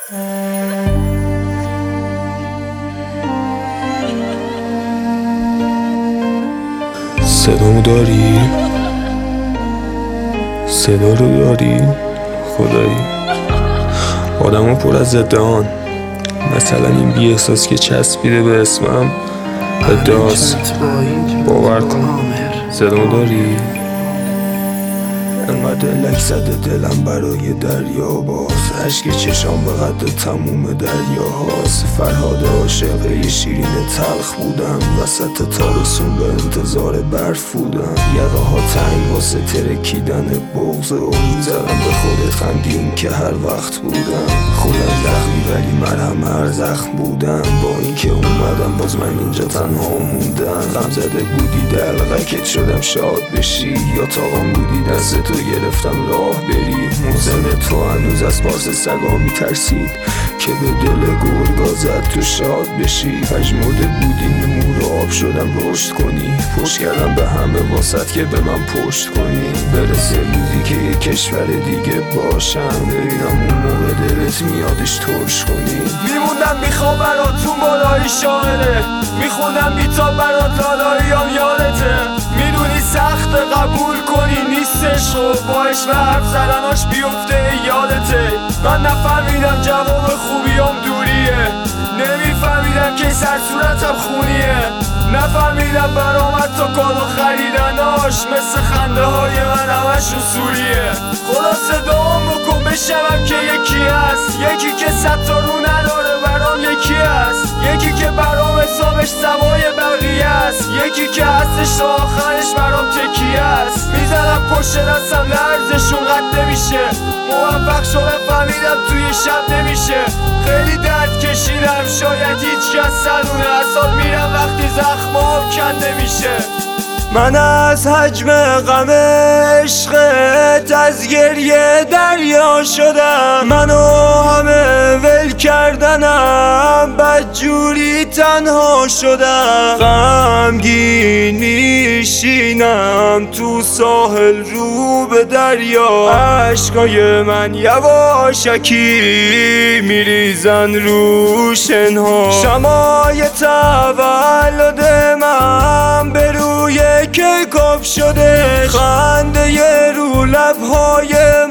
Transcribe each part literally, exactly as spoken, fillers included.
صدامو داری؟ صدا رو داری؟ خدایی آدمو پر از ادعان، مثلا این بی احساس که چسبیده به اسمم ادعاست. باور کن. صدامو داری؟ انقدر لک زده دلم برای دریا باز، عشق چشام به قد تموم دریاهاست. فرهاد عاشق یه شیرین تلخ بودم، وسط تابستون به انتظار برف بودم. یقه ها تنگ واسه ترکیدن بغض و میزدم به خودت خندیم که هر وقت بودم. خودم زخمی ولی مرهم هر زخم بودم. با اینکه اومدم باز من اینجا تنها موندم. غم زده بودی دلغکت شدم شاد بشی، یا تاقام بودی دستتو گرفتم راه بری. موزن تو هنوز از پاس سگا میترسید که به دل گرگا زد تو شاد بشی. پژمرده بودی نمور آب شدم رشد کنی، پشت کردم به همه واسط که به من پشت کنی. برسه روزی که یه کشور دیگه باشم، ببینم اون موقع دلت میادش ترش کنی. میموندم میخوام براتون بالایی شاعره، میخوندم بیتا برات حالاییام یادته. میدونی سخت قبول کنی نیستش و باش و حرف زدناش بیفته یادته. من نفهمیدم جواب خوبیام دوریه، نمیفهمیدم که سر صورتم خونیه. نفهمیدم برامد تا کادو خریدناش مثل خنده های من همش اصولیه. خلاصه دعام بکن بشنوم که یکی هست، یکی که صد تا رو نداره برام یکی هست. یکی که برام حسابش سوای بقیه است، یکی که هستش تا آخرش برام تکیه است. میزنم پشت دستم لرزشون قد نمیشه، موفق شدم فهمیدم توی شب نمیشه. خیلی درد کشیدم شاید هیچ کس سرونه اصال میرم وقتی زخمام کنده میشه. من از حجم غم عشقت از گریه دریا شدم. منو همه ول کردنم بدجوری تنها شدم. غمگین میشینم تو ساحل رو به دریا، عشقای من یواشکی میریزن رو شنها. شمای تولد من به روی کیکاپ شده، خنده ی رو لبهای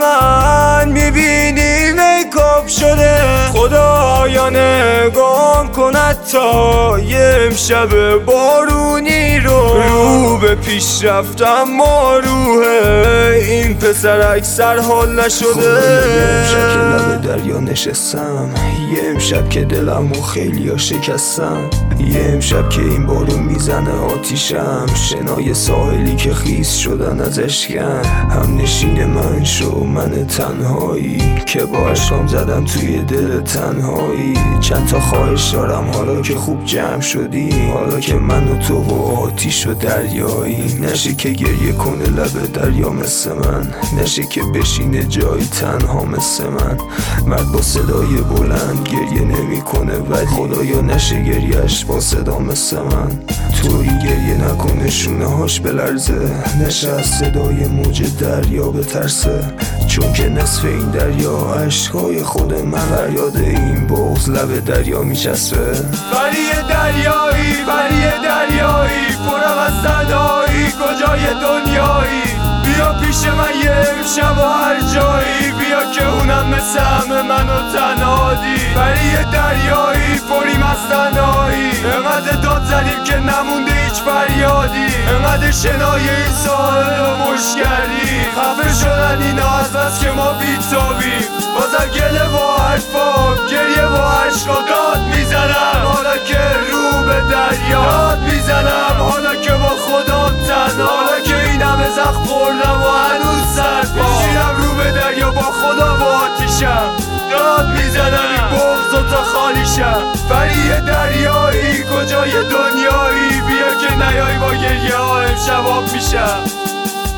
من میبینی میکاپ شده. خدایا نگام کند تا یه امشب بارونی رو، رو به پیش رفتم ما روحه این پسر اکثر حال نشده. یه امشب که لب دریا نشستم، یه امشب که دلمو خیلی ها شکستم. یه امشب که این بارون میزنه آتیشم، شنای ساحلی که خیس شدن از اشکم. هم نشین من شو من تنهایی که با عشقام زدم توی دل تنهایی. چند تا خواهش دارم حالا که خوب جمع شدی، حالا که من و تو و آتیش و دریایی. نشه که گریه کنه لب دریا مثل من، نشه که بشینه جایی تنها مثل من. مرد با صدای بلند گریه نمی کنه، ولی خدایا نشه گریهش با صدا مثل من. توی گریه نکنه شونه هاش بلرزه، نشه از صدای موج دریا بترسه. چون که نصف این دریا عشقای خود من، فریاد این بغض لب دریا میچسبه. ولی دریایی ولی دریایی پرم از صدایی کجای دنیایی. بیا پیش من یه امشب و هر جایی، بیا که اونم مثل همه منو تنهادی. ولی دریایی پریم از تنهایی، انقدر داد زدیم که نمونده هیچ فریادی. انقدر شنای این ساحل رو مش کردی، خفه شدن اینا از بس که ما بیتابیم. بازم گله با حرفام گریه با عشقا داد میزنم، حالا که رو به دریا داد میزنم. حالا که با خودم تنها، حالا که این همه زخم خوردم و هنوز سرد میشینم رو به دریا با خودم و آتیشم. داد میزنم این بغض و تا خالیشم. ولی دریایی کجای دنیایی، بیا که نیای با گریه ها امشب آب میشم.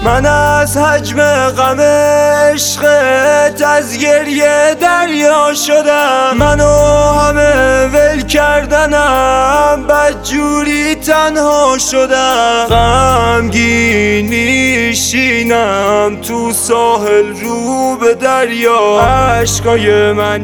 من از حجم غم عشقت از گریه دریا شدم. منو همه ول کردنم بدجوری تنها شدم. غمگین میشینم تو ساحل رو به دریا، عشقای من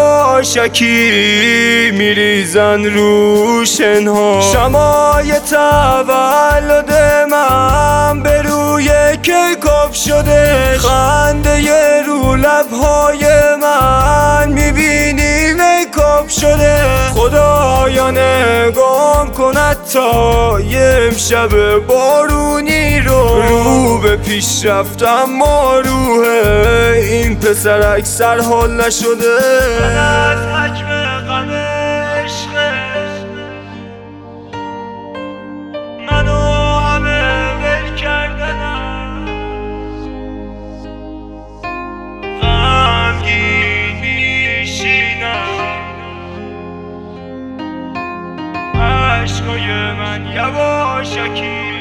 یواشکی میریزن رو شنها. شمای تولد من به روی کیکاپ شده، خنده رو لبهای من میبینی میکاپ شده. خدایا نگام کند تا یه امشب بارونی رو رو به پیش رفتم ما روح این پسر اکثر حال نشده. من از حجم غم عشقت منو همه ول کردنم، غمگین میشینم، عشقای من یواشکی